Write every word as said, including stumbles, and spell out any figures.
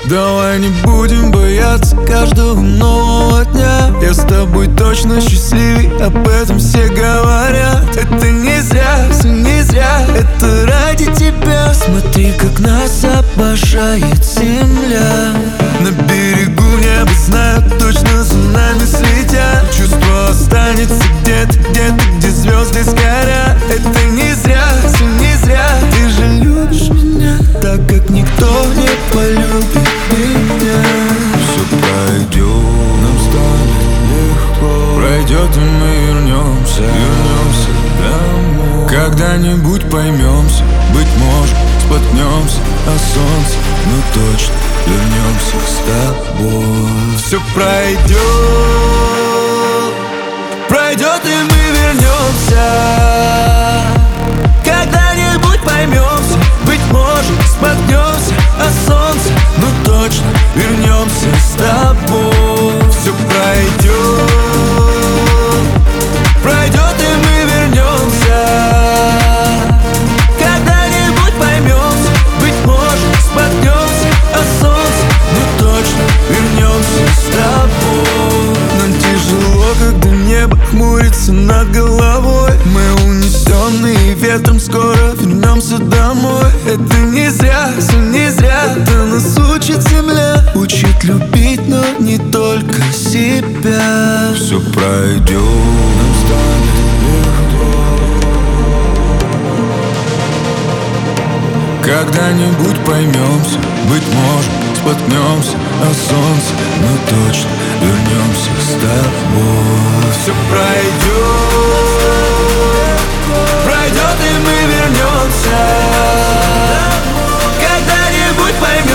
Давай не будем бояться каждого нового дня. Я с тобой точно счастливей, об этом все говорят. Это не зря, все не зря, это ради тебя. Смотри, как нас обожает земля. На берегу неба знают, точно за нами следят. Чувство останется где-то, где-то, где звезды сгорят. Это не зря, все не зря. Ты же любишь меня так, как никто не полюбит меня. Все пройдет, нам станет легко. Пройдет, и мы вернемся, вернемся домой. Когда-нибудь поймемся, быть может, споткнемся о солнце, но точно вернемся с тобой. Все пройдет, пройдет, и мы вернемся. Когда-нибудь поймемся, быть может, споткнемся о солнце, но точно вернемся с тобой. Все пройдет, пройдет, и мы вернемся. Когда-нибудь поймемся, быть может, споткнемся о солнце, но точно вернемся с тобой. Нам тяжело, когда небо хмурится над головой. Мы унесенные ветром, скоро вернемся домой. Это не зря, все не зря, это нас учит земля. Учит любить, но не только себя. Все пройдет, нам станет легко. Когда-нибудь поймемся, быть может, споткнемся о солнце, но точно вернемся с тобой. Все пройдет, пройдет, и мы вернемся. Когда-нибудь поймем.